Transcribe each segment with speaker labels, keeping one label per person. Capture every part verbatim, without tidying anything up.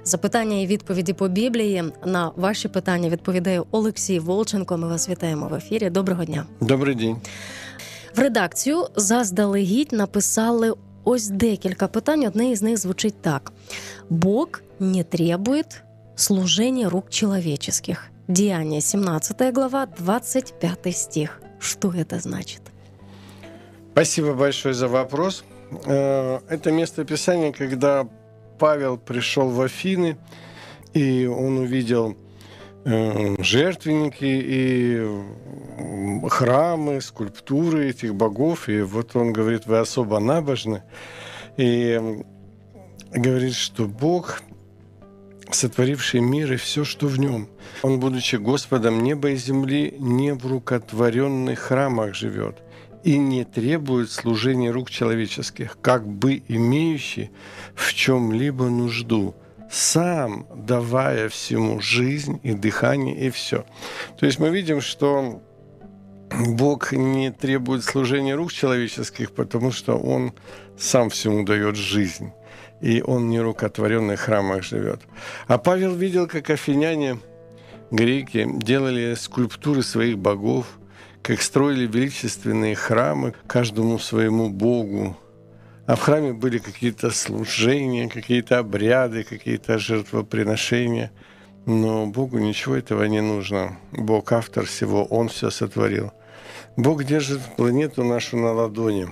Speaker 1: Запитання і відповіді по Біблії. На ваші питання відповідає Олексій Волченко. Ми вас вітаємо в ефірі. Доброго дня.
Speaker 2: Добрий день.
Speaker 1: В редакцію заздалегідь написали ось декілька питань. Одне із них звучить так. Бог не требует служения рук человеческих. Деяния, семнадцатая глава, двадцать пятый стих. Что это значит?
Speaker 2: Спасибо большое за вопрос. Это место Писания, когда Павел пришел в Афины, и он увидел жертвенники и храмы, скульптуры этих богов. И вот он говорит, вы особо набожны. И говорит, что Бог, сотворивший мир и все, что в нем, Он, будучи Господом неба и земли, не в рукотворенных храмах живет и не требует служения рук человеческих, как бы имеющий в чем-либо нужду, сам давая всему жизнь и дыхание и все. То есть мы видим, что Бог не требует служения рук человеческих, потому что Он сам всему дает жизнь, и Он не в рукотворенных храмах живет. А Павел видел, как афиняне, греки, делали скульптуры своих богов, как строили величественные храмы каждому своему богу. А в храме были какие-то служения, какие-то обряды, какие-то жертвоприношения. Но Богу ничего этого не нужно. Бог автор всего, Он все сотворил. Бог держит планету нашу на ладони.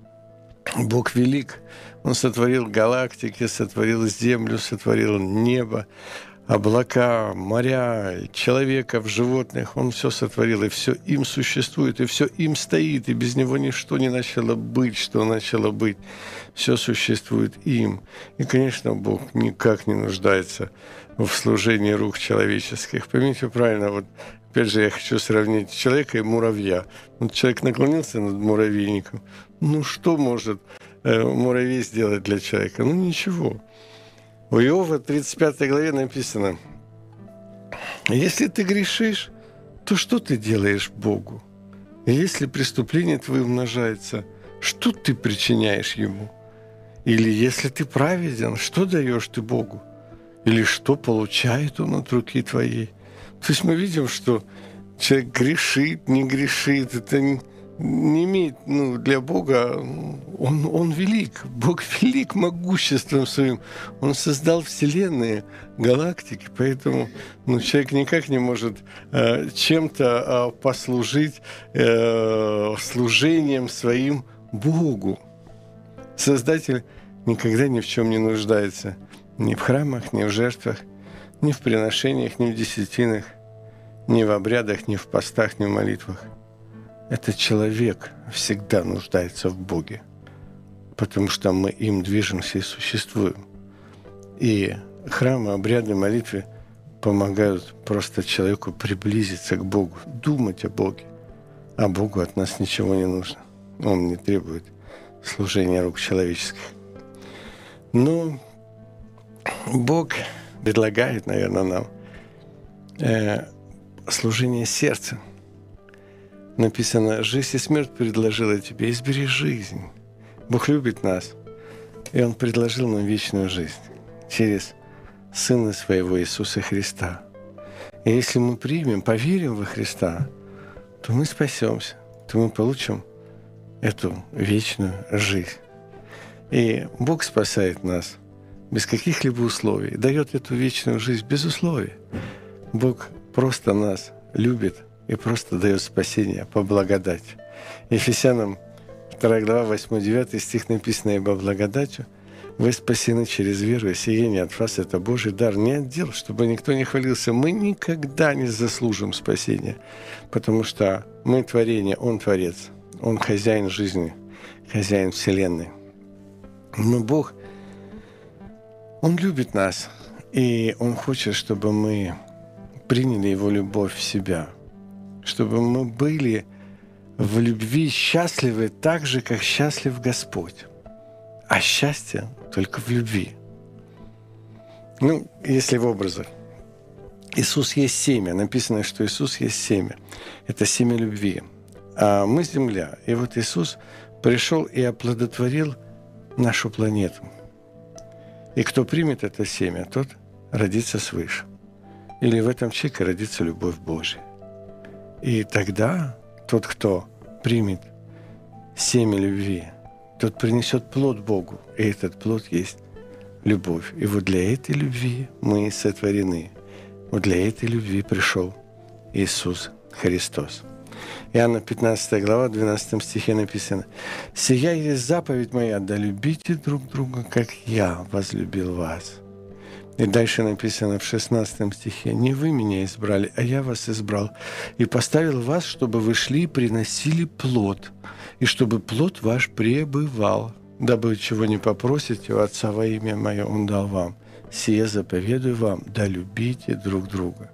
Speaker 2: Бог велик. Он сотворил галактики, сотворил землю, сотворил небо, облака, моря, человеков, животных. Он все сотворил, и все им существует, и все им стоит, и без него ничто не начало быть, что начало быть. Все существует им. И, конечно, Бог никак не нуждается в служении рук человеческих. Поймите правильно, вот опять же я хочу сравнить человека и муравья. Вот человек наклонился над муравейником. Ну что может э, муравей сделать для человека? Ну ничего. В Иова тридцать пятой главе написано: «Если ты грешишь, то что ты делаешь Богу? И если преступление твое умножается, что ты причиняешь Ему? Или если ты праведен, что даешь ты Богу? Или что получает Он от руки твоей?» То есть мы видим, что человек грешит, не грешит. Это не, не имеет, ну, для Бога, он, он велик. Бог велик могуществом своим. Он создал вселенные, галактики, поэтому ну, человек никак не может э, чем-то э, послужить э, служением своим Богу. Создатель никогда ни в чем не нуждается. Ни в храмах, ни в жертвах, ни в приношениях, ни в десятинах, ни в обрядах, ни в постах, ни в молитвах. Этот человек всегда нуждается в Боге, потому что мы им движемся и существуем. И храмы, обряды, молитвы помогают просто человеку приблизиться к Богу, думать о Боге. А Богу от нас ничего не нужно. Он не требует служения рук человеческих. Но Бог предлагает, наверное, нам э, служение сердца. Написано: «Жизнь и смерть предложила тебе, избери жизнь». Бог любит нас, и Он предложил нам вечную жизнь через Сына Своего Иисуса Христа. И если мы примем, поверим во Христа, то мы спасемся, то мы получим эту вечную жизнь. И Бог спасает нас без каких-либо условий, дает эту вечную жизнь без условий. Бог просто нас любит и просто дает спасение по благодати. Ефесянам вторая глава, восьмой-девятый стих написано: «Ибо благодатью вы спасены через веру, и сие не от вас, это Божий дар, не от дел, чтобы никто не хвалился». Мы никогда не заслужим спасения, потому что мы творение, Он Творец, Он хозяин жизни, хозяин вселенной. Но Бог, Он любит нас, и Он хочет, чтобы мы приняли Его любовь в себя, чтобы мы были в любви счастливы так же, как счастлив Господь. А счастье только в любви. Ну, если в образах. Иисус есть семя. Написано, что Иисус есть семя. Это семя любви. А мы земля. И вот Иисус пришел и оплодотворил нашу планету. И кто примет это семя, тот родиться свыше. Или в этом человеке родится любовь Божия. И тогда тот, кто примет семя любви, тот принесет плод Богу. И этот плод есть любовь. И вот для этой любви мы сотворены. Вот для этой любви пришел Иисус Христос. Иоанна пятнадцатая глава, двенадцатом стихе написано: «Сия есть заповедь моя, да любите друг друга, как я возлюбил вас». И дальше написано в шестнадцатом стихе: «Не вы меня избрали, а я вас избрал, и поставил вас, чтобы вы шли и приносили плод, и чтобы плод ваш пребывал, дабы чего не попросите у Отца во имя Мое, Он дал вам. Сие заповедую вам, да любите друг друга».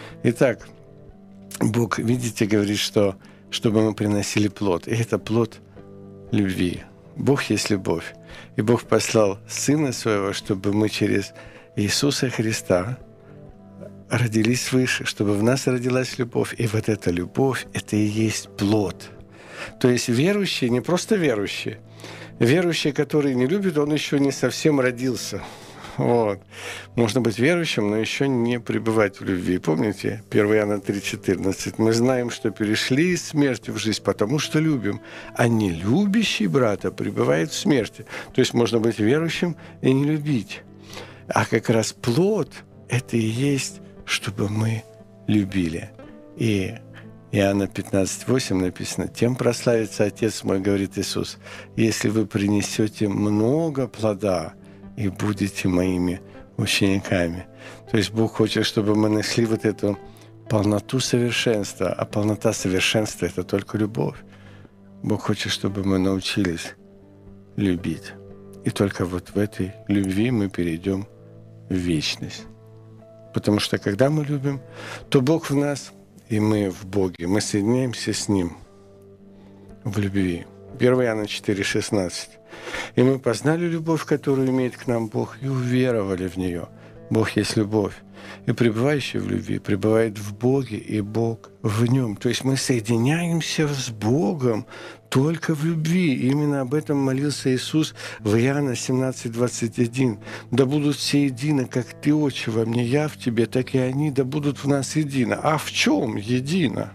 Speaker 2: Итак, Бог, видите, говорит, что чтобы мы приносили плод. И это плод любви. Бог есть любовь. И Бог послал Сына Своего, чтобы мы через Иисуса Христа родились свыше, чтобы в нас родилась любовь. И вот эта любовь, это и есть плод. То есть верующий, не просто верующий. Верующий, который не любит, он еще не совсем родился. Вот. Можно быть верующим, но еще не пребывать в любви. Помните, первое Иоанна три четырнадцать? «Мы знаем, что перешли из смерти в жизнь, потому что любим, а не любящий брата пребывает в смерти». То есть можно быть верующим и не любить. А как раз плод – это и есть, чтобы мы любили. И Иоанна пятнадцать восемь написано: «Тем прославится Отец мой, говорит Иисус, если вы принесете много плода и будете моими учениками». То есть Бог хочет, чтобы мы нашли вот эту полноту совершенства, а полнота совершенства – это только любовь. Бог хочет, чтобы мы научились любить. И только вот в этой любви мы перейдем в вечность. Потому что когда мы любим, то Бог в нас, и мы в Боге. Мы соединяемся с Ним в любви. первое Иоанна четыре шестнадцать. «И мы познали любовь, которую имеет к нам Бог, и уверовали в нее». Бог есть любовь. И пребывающий в любви пребывает в Боге, и Бог в нем. То есть мы соединяемся с Богом только в любви. И именно об этом молился Иисус в Иоанна семнадцать двадцать один. «Да будут все едины, как Ты, Отче, во мне, я в Тебе, так и они, да будут в нас едино». А в чем едино?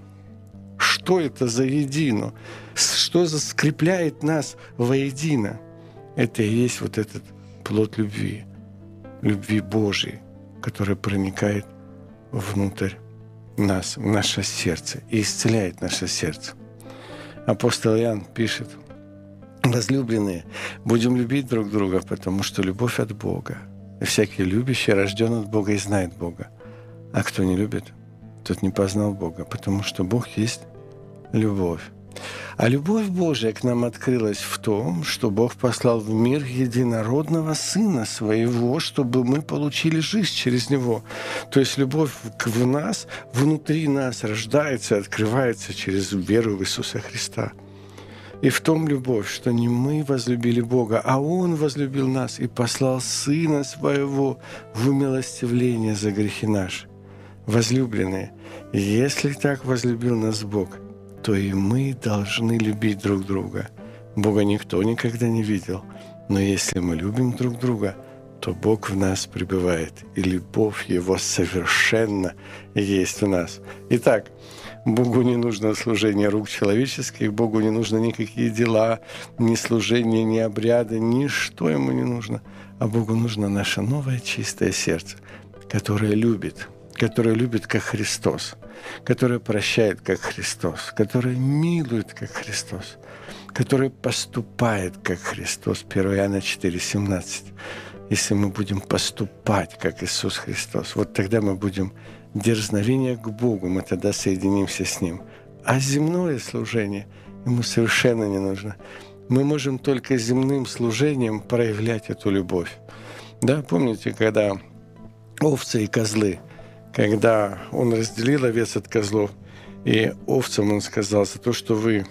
Speaker 2: Что это за едино? Что за скрепляет нас воедино? Это и есть вот этот плод любви, любви Божией, которая проникает внутрь нас, в наше сердце и исцеляет наше сердце. Апостол Иоанн пишет: «Возлюбленные, будем любить друг друга, потому что любовь от Бога. И всякий любящий рожден от Бога и знает Бога. А кто не любит, тот не познал Бога, потому что Бог есть любовь». А любовь Божия к нам открылась в том, что Бог послал в мир единородного Сына Своего, чтобы мы получили жизнь через Него. То есть любовь в нас, внутри нас рождается, открывается через веру в Иисуса Христа. И в том любовь, что не мы возлюбили Бога, а Он возлюбил нас и послал Сына Своего в умилостивление за грехи наши. Возлюбленные, если так возлюбил нас Бог, то и мы должны любить друг друга. Бога никто никогда не видел, но если мы любим друг друга, то Бог в нас пребывает, и любовь Его совершенно есть в нас. Итак, Богу не нужно служение рук человеческих, Богу не нужно никакие дела, ни служения, ни обряды, ничто Ему не нужно, а Богу нужно наше новое чистое сердце, которое любит, которое любит как Христос, которое прощает, как Христос, которое милует, как Христос, которое поступает, как Христос. первое Иоанна четыре семнадцать. Если мы будем поступать, как Иисус Христос, вот тогда мы будем дерзновение к Богу, мы тогда соединимся с Ним. А земное служение Ему совершенно не нужно. Мы можем только земным служением проявлять эту любовь. Да, помните, когда овцы и козлы, когда Он разделил овец от козлов, и овцам Он сказал: за то, что вы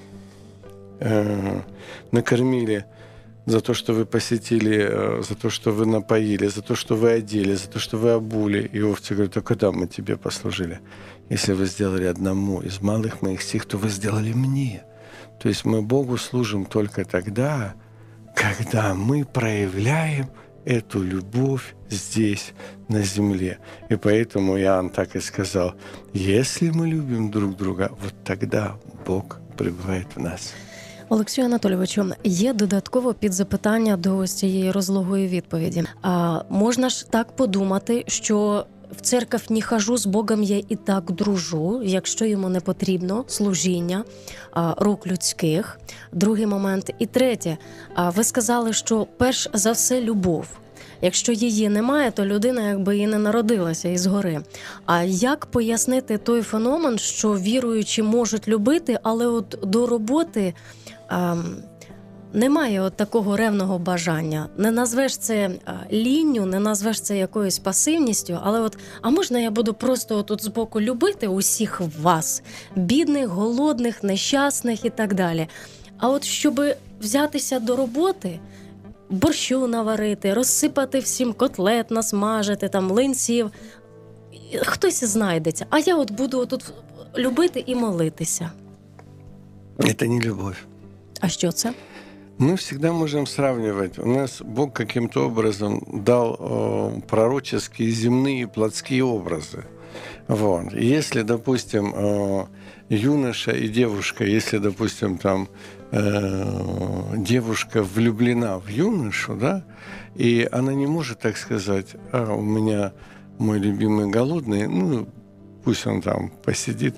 Speaker 2: э, накормили, за то, что вы посетили, э, за то, что вы напоили, за то, что вы одели, за то, что вы обули. И овцы говорят: а когда мы тебе послужили? Если вы сделали одному из малых моих сих, то вы сделали мне. То есть мы Богу служим только тогда, когда мы проявляем эту любовь здесь, на земле. И поэтому Иоанн так и сказал: если мы любим друг друга, вот тогда Бог пребывает в нас.
Speaker 1: Олексію Анатолійовичу, є додатково підзапитання до ось цієї розлогої відповіді. А можна ж так подумати, що в церковь не хожу, з Богом я і так дружу, якщо йому не потрібно служіння а, рук людських. Другий момент. І третє. А, ви сказали, що перш за все любов. Якщо її немає, то людина якби і не народилася із гори. А як пояснити той феномен, що віруючі можуть любити, але от до роботи ем, немає от такого ревного бажання? Не назвеш це лінню, не назвеш це якоюсь пасивністю, але от, а можна я буду просто тут збоку любити усіх вас, бідних, голодних, нещасних і так далі. А от щоб взятися до роботи, борщу наварити, розсипати всім котлет, насмажити, там, млинців. Хтось знайдеться. А я от буду тут любити і молитися.
Speaker 2: Это не любовь.
Speaker 1: А що це?
Speaker 2: Мы всегда можем сравнивать. У нас Бог каким-то образом дал э, пророческие земные плотские образы. Вот. Если, допустим, э, юноша и девушка, если, допустим, там э, девушка влюблена в юношу, да, и она не может так сказать: а, у меня мой любимый голодный, ну, пусть он там посидит,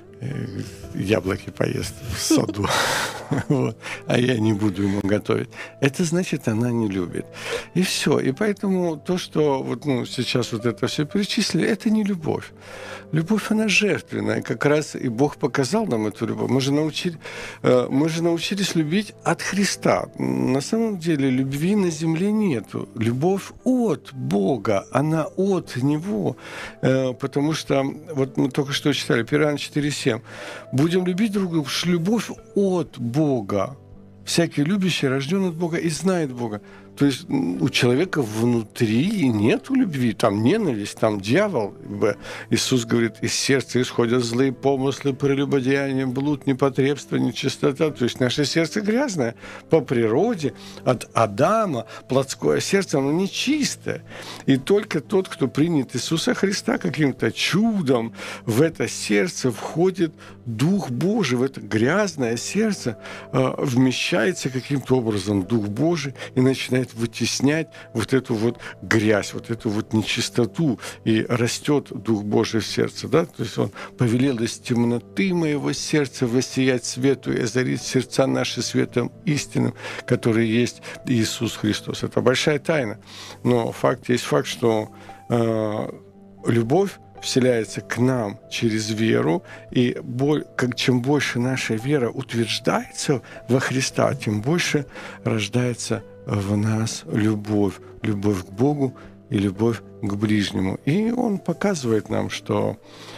Speaker 2: яблоки поест в саду, вот, а я не буду ему готовить. Это значит, она не любит. И все. И поэтому то, что вот, ну, сейчас вот это все перечислили, это не любовь. Любовь, она жертвенная. Как раз и Бог показал нам эту любовь. Мы же, научили, мы же научились любить от Христа. На самом деле любви на земле нету. Любовь от Бога, она от Него. Потому что, вот мы только что читали, первое Иоанна четыре семь. Будем любить друг друга, потому что любовь от Бога. Всякий любящий рожден от Бога и знает Бога. То есть у человека внутри нету любви, там ненависть, там дьявол. Иисус говорит, из сердца исходят злые помыслы, прелюбодеяние, блуд, непотребство, нечистота. То есть наше сердце грязное по природе, от Адама, плотское сердце, оно нечистое. И только тот, кто принят Иисуса Христа каким-то чудом, в это сердце входит Дух Божий, в это грязное сердце вмещается каким-то образом Дух Божий и начинает вытеснять вот эту вот грязь, вот эту вот нечистоту, и растет Дух Божий в сердце, да, то есть Он повелел из темноты моего сердца воссиять свету и озарить сердца наши светом истинным, который есть Иисус Христос. Это большая тайна, но факт есть факт, что э, любовь вселяется к нам через веру, и как, чем больше наша вера утверждается во Христа, тем больше рождается в нас любовь, любовь к Богу и любовь к ближнему. И Он показывает нам, что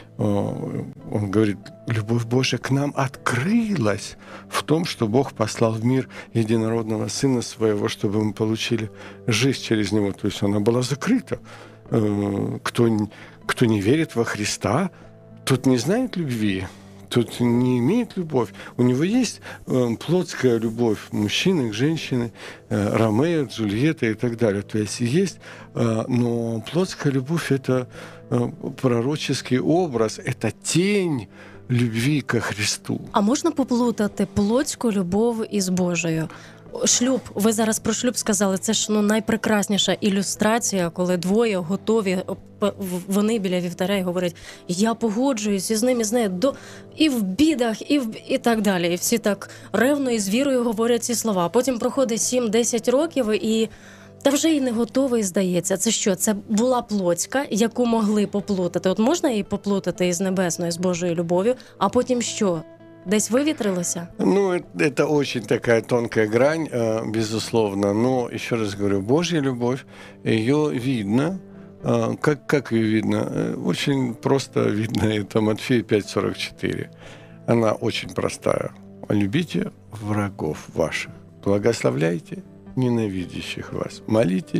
Speaker 2: Он говорит, любовь Божья к нам открылась в том, что Бог послал в мир единородного Сына Своего, чтобы мы получили жизнь через Него. То есть она была закрыта. Кто, кто не верит во Христа, тот не знает любви, тот не имеет любовь. У него есть э, плотская любовь мужчины к женщине, э, Ромео, Джульетта и так далее. То есть есть, э, но плотская любовь – это э, пророческий образ, это тень любви ко Христу.
Speaker 1: А можна поплутати плотську любов із Божою? Шлюб, ви зараз про шлюб сказали, це ж ну, найпрекрасніша ілюстрація, коли двоє готові, вони біля вівтаря і говорять, я погоджуюсь із ним, і з нею, до... і в бідах, і, в... і так далі. І всі так ревно і з вірою говорять ці слова. Потім проходить сім-десять років, і та вже і не готовий, здається. Це що? Це була плотська, яку могли поплутати. От можна її поплутати із небесною, з Божою любов'ю, а потім що? Десь вывітрилося?
Speaker 2: Ну, это очень такая тонкая грань, безусловно. Но, еще раз говорю, Божья любовь, ее видно. Как, как ее видно? Очень просто видно. Это Матфея пять сорок четыре. Она очень простая. Любите врагов ваших, благословляйте ненавидящих вас, молитесь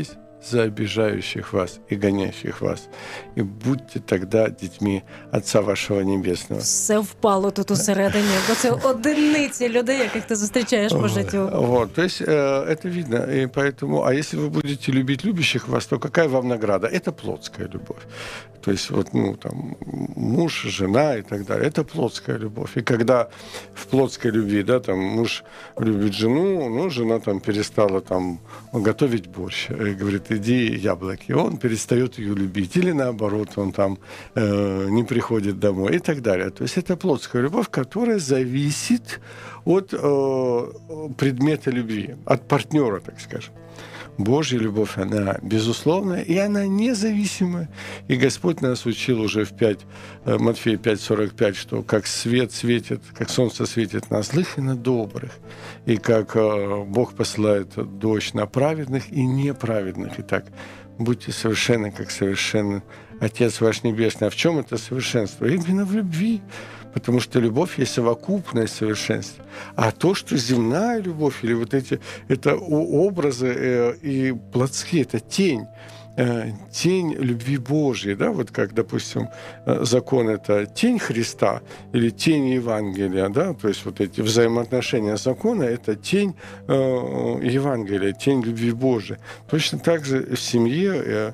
Speaker 2: за обижающих вас и гонящих вас, и будьте тогда детьми Отца вашого Небесного».
Speaker 1: Все впало тут усередині, бо це одиниці людей, яких ти зустрічаєш по життю.
Speaker 2: Вот, то есть э, это видно, и поэтому, а если вы будете любить любящих вас, то какая вам награда? Это плотская любовь. То есть вот, ну, там, муж, жена и так далее. Это плотская любовь. И когда в плотской любви, да, там, муж любит жену, ну, жена там перестала там готовить борщ, и говорит, иди яблоки. Он перестает ее любить. Или наоборот, он там э, не приходит домой и так далее. То есть это плотская любовь, которая зависит от э, предмета любви, от партнера, так скажем. Божья любовь, она безусловная, и она независимая. И Господь нас учил уже в пять, Матфея пять сорок пять, что как свет светит, как солнце светит на злых и на добрых, и как Бог посылает дождь на праведных и неправедных. Итак, будьте совершенны, как совершенный Отец ваш Небесный. А в чем это совершенство? Именно в любви. Потому что любовь есть совокупность совершенства. А то, что земная любовь, или вот эти, это образы э, и плотские, это тень, э, тень любви Божьей, да, вот как, допустим, закон – это тень Христа или тень Евангелия, да, то есть вот эти взаимоотношения закона – это тень э, Евангелия, тень любви Божией. Точно так же в семье э,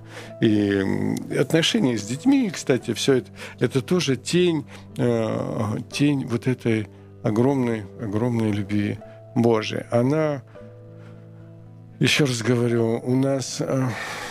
Speaker 2: и отношения с детьми, кстати, все это, это тоже тень, э, тень вот этой огромной, огромной любви Божией. Она, еще раз говорю, у нас э,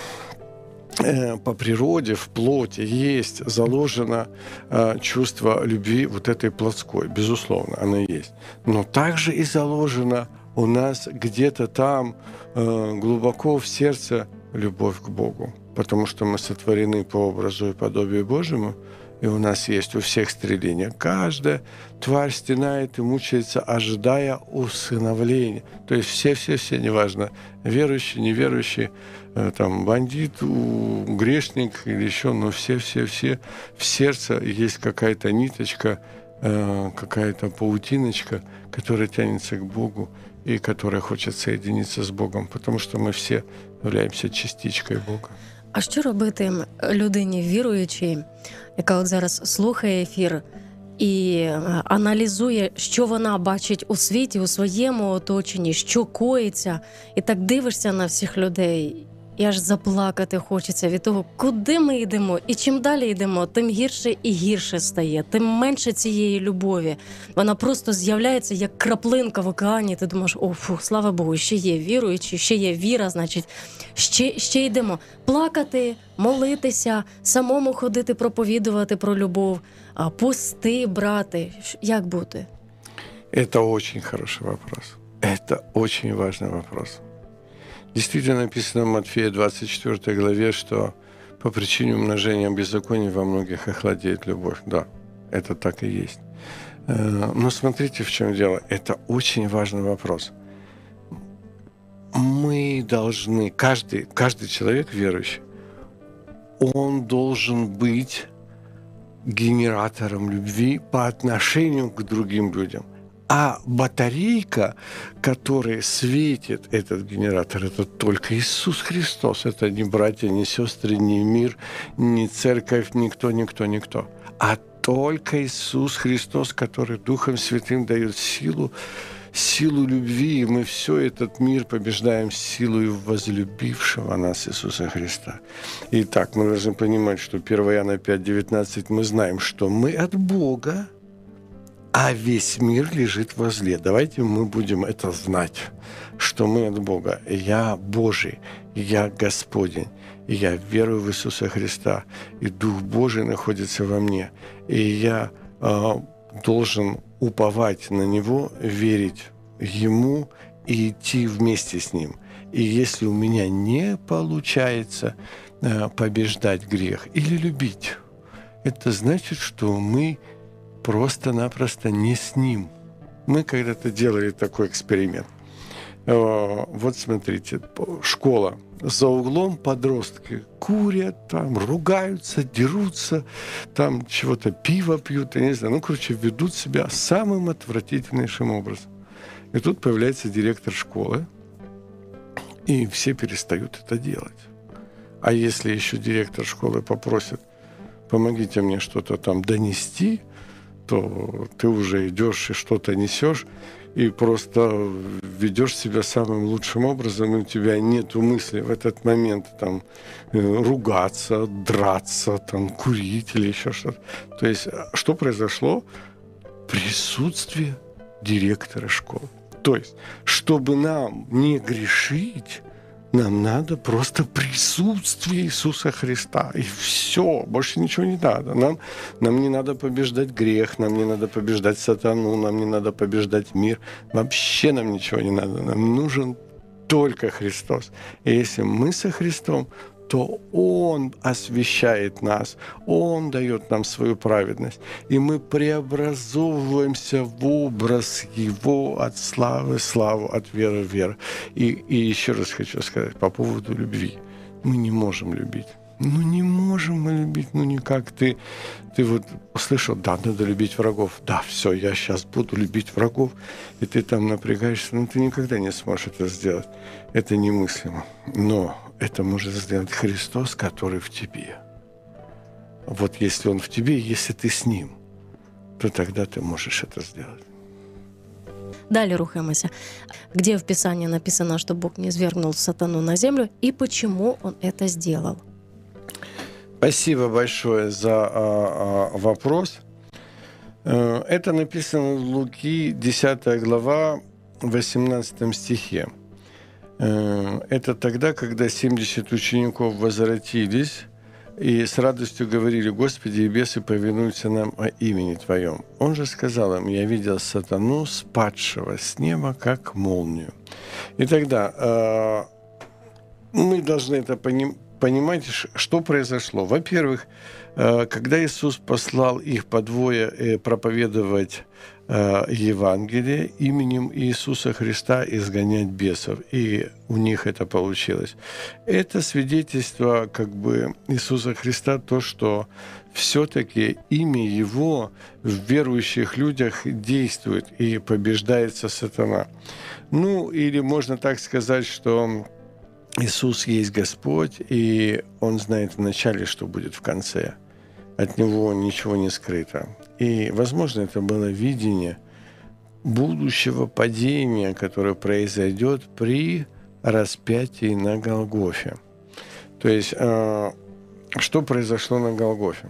Speaker 2: э, по природе, в плоти есть заложено э, чувство любви вот этой плотской. Безусловно, она есть. Но также и заложено у нас где-то там э, глубоко в сердце любовь к Богу. Потому что мы сотворены по образу и подобию Божьему, и у нас есть у всех стремление. Каждая тварь стенает и мучается, ожидая усыновления. То есть все-все-все, неважно, верующие, неверующие, там, бандит, грешник или еще, но все-все-все, в сердце есть какая-то ниточка, какая-то паутиночка, которая тянется к Богу и которая хочет соединиться с Богом, потому что мы все являемся частичкой Бога.
Speaker 1: А що робити людині віруючій, яка от зараз слухає ефір і аналізує, що вона бачить у світі, у своєму оточенні, що коїться, і так дивишся на всіх людей, і аж заплакати хочеться від того, куди ми йдемо, і чим далі йдемо, тим гірше і гірше стає, тим менше цієї любові. Вона просто з'являється як краплинка в океані, ти думаєш, о, фу, слава Богу, ще є віруючі, ще є віра, значить, ще, ще йдемо. Плакати, молитися, самому ходити, проповідувати про любов, пости брати. Як бути?
Speaker 2: Это очень хороший вопрос. Это очень важный вопрос. Действительно написано в Матфея двадцать четвёртой главе, что по причине умножения беззакония во многих охладеет любовь. Да, это так и есть. Но смотрите, в чем дело. Это очень важный вопрос. Мы должны, каждый, каждый человек верующий, он должен быть генератором любви по отношению к другим людям. А батарейка, которая светит этот генератор, это только Иисус Христос. Это не братья, не сестры, не мир, не церковь, никто, никто, никто. А только Иисус Христос, который Духом Святым дает силу, силу любви, и мы все этот мир побеждаем силою возлюбившего нас Иисуса Христа. Итак, мы должны понимать, что первое Иоанна пять девятнадцать мы знаем, что мы от Бога, а весь мир лежит во зле. Давайте мы будем это знать, что мы от Бога. Я Божий, я Господень, и я верую в Иисуса Христа, и Дух Божий находится во мне, и я э, должен уповать на Него, верить Ему и идти вместе с Ним. И если у меня не получается э, побеждать грех или любить, это значит, что мы просто-напросто не с Ним. Мы когда-то делали такой эксперимент. Вот смотрите, школа. За углом подростки курят, там ругаются, дерутся, там чего-то пиво пьют, я не знаю. Ну, короче, ведут себя самым отвратительнейшим образом. И тут появляется директор школы, и все перестают это делать. А если еще директор школы попросит, помогите мне что-то там донести, то ты уже идешь и что-то несешь, и просто ведешь себя самым лучшим образом, и у тебя нет мысли в этот момент там ругаться, драться, там, курить или еще что-то. То есть что произошло? Присутствие директора школы. То есть, чтобы нам не грешить, нам надо просто присутствие Иисуса Христа. И все, больше ничего не надо. Нам, нам не надо побеждать грех, нам не надо побеждать сатану, нам не надо побеждать мир. Вообще нам ничего не надо. Нам нужен только Христос. И если мы со Христом, то Он освящает нас, Он дает нам свою праведность, и мы преобразовываемся в образ Его от славы в славу, от веры в веру. И, и еще раз хочу сказать по поводу любви. Мы не можем любить. Ну, не можем мы любить, ну, никак. Ты, ты вот услышал, да, надо любить врагов. Да, все, я сейчас буду любить врагов. И ты там напрягаешься, но ты никогда не сможешь это сделать. Это немыслимо. Но это может сделать Христос, который в тебе. Вот если Он в тебе, если ты с Ним, то тогда ты можешь это сделать.
Speaker 1: Далее рухаемся. Где в Писании написано, что Бог низвергнул сатану на землю, и почему Он это сделал?
Speaker 2: Спасибо большое за а, а, вопрос. Это написано в Луки, десятая глава, восемнадцатом стихе. Это тогда, когда семьдесят учеников возвратились и с радостью говорили: «Господи, и бесы повинуются нам о имени Твоем». Он же сказал им: «Я видел сатану, спадшего с неба, как молнию». И тогда э, мы должны это понимать. Понимаете, что произошло? Во-первых, когда Иисус послал их по двое проповедовать Евангелие именем Иисуса Христа, изгонять бесов, и у них это получилось. Это свидетельство как бы Иисуса Христа, то, что все-таки имя Его в верующих людях действует и побеждается сатана. Ну, или можно так сказать, что Иисус есть Господь, и Он знает вначале, что будет в конце. От Него ничего не скрыто. И, возможно, это было видение будущего падения, которое произойдет при распятии на Голгофе. То есть, что произошло на Голгофе?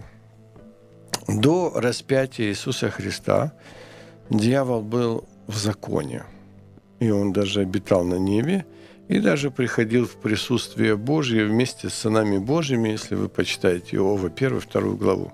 Speaker 2: До распятия Иисуса Христа дьявол был в законе, и он даже обитал на небе, и даже приходил в присутствие Божье вместе с сынами Божьими, если вы почитаете Иова первую, вторую главу.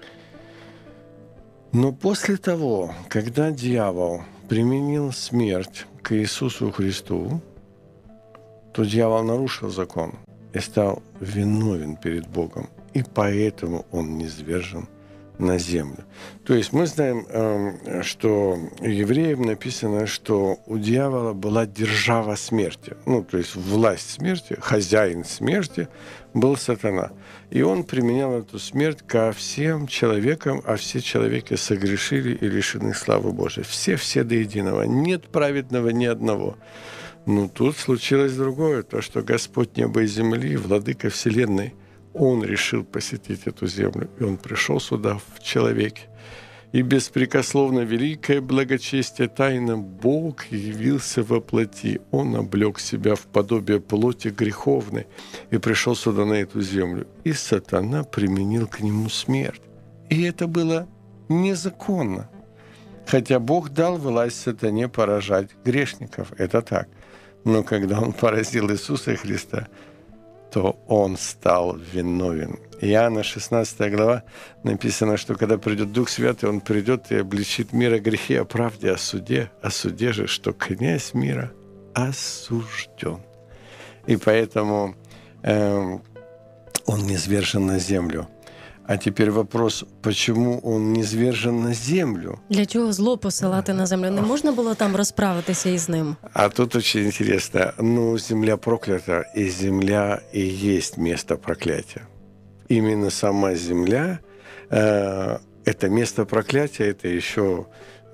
Speaker 2: Но после того, когда дьявол применил смерть к Иисусу Христу, то дьявол нарушил закон и стал виновен перед Богом, и поэтому он низвержен на землю. То есть мы знаем, что евреям написано, что у дьявола была держава смерти. Ну, то есть власть смерти, хозяин смерти был сатана. И он применял эту смерть ко всем человекам, а все человеки согрешили и лишены славы Божией. Все-все до единого. Нет праведного ни одного. Но тут случилось другое, то, что Господь неба и земли, владыка вселенной, Он решил посетить эту землю, и Он пришел сюда в человеке. И беспрекословно великое благочестие тайна Бог явился во плоти. Он облег себя в подобие плоти греховной и пришел сюда на эту землю. И сатана применил к нему смерть. И это было незаконно. Хотя Бог дал власть сатане поражать грешников. Это так. Но когда Он поразил Иисуса Христа, то Он стал виновен. Иоанна шестнадцатая глава написано, что когда придет Дух Святый, Он придет и обличит мир о грехе, о правде, о суде. О суде же, что князь мира осужден. И поэтому э, Он низвержен на землю. А теперь вопрос, почему Он низвержен на землю?
Speaker 1: Для чого зло посилати на землю? Не можна було там розправитися із ним?
Speaker 2: А тут очень интересно. Ну, земля проклята, и земля и есть место проклятия. Именно сама земля э, – это место проклятия, это еще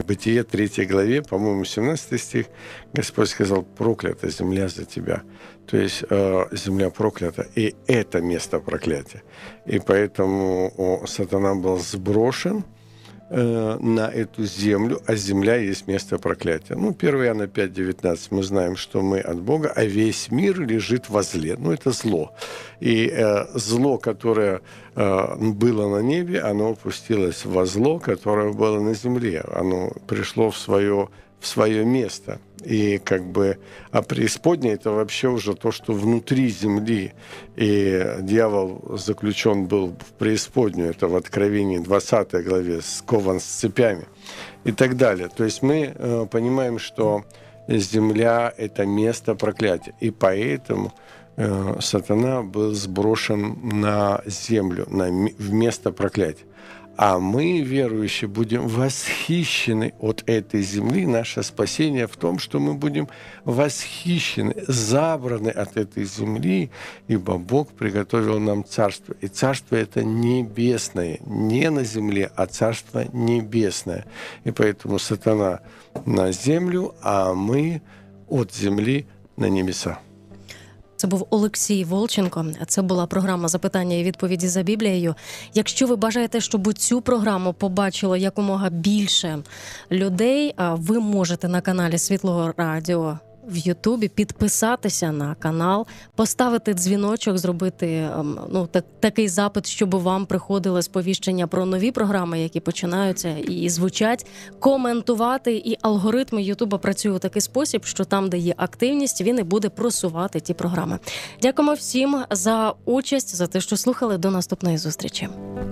Speaker 2: Бытие третьей главе, по-моему, семнадцатый стих, Господь сказал: проклята земля за тебя. То есть э, земля проклята, и это место проклятия. И поэтому о, сатана был сброшен э, на эту землю, а земля есть место проклятия. Ну, первое Иоанна пять девятнадцать, мы знаем, что мы от Бога, а весь мир лежит во зле. Ну, это зло. И э, зло, которое э, было на небе, оно опустилось во зло, которое было на земле. Оно пришло в свое, в свое место. И как бы, а преисподняя — это вообще уже то, что внутри земли. И дьявол заключен был в преисподнюю, это в Откровении двадцатой главе, скован с цепями и так далее. То есть мы э, понимаем, что земля — это место проклятия. И поэтому э, сатана был сброшен на землю, на, в место проклятия. А мы, верующие, будем восхищены от этой земли. Наше спасение в том, что мы будем восхищены, забраны от этой земли, ибо Бог приготовил нам царство. И царство это небесное, не на земле, а царство небесное. И поэтому сатана на землю, а мы от земли на небеса.
Speaker 1: Це був Олексій Волченко. Це була програма «Запитання і відповіді за Біблією». Якщо ви бажаєте, щоб цю програму побачило якомога більше людей, ви можете на каналі Світлого Радіо в Ютубі підписатися на канал, поставити дзвіночок, зробити ну, так, такий запит, щоб вам приходило сповіщення про нові програми, які починаються і звучать, коментувати. І алгоритм Ютуба працює у такий спосіб, що там, де є активність, він і буде просувати ті програми. Дякуємо всім за участь, за те, що слухали. До наступної зустрічі.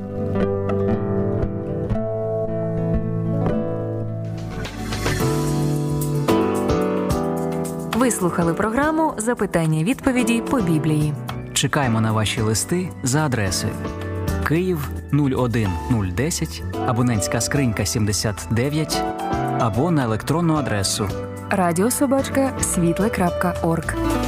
Speaker 3: Ви слухали програму «Запитання-відповіді по Біблії».
Speaker 4: Чекаємо на ваші листи за адресою Київ нуль один нуль десять, абонентська скринька сімдесят дев'ять, або на електронну адресу
Speaker 3: радіособачка світле крапка орг.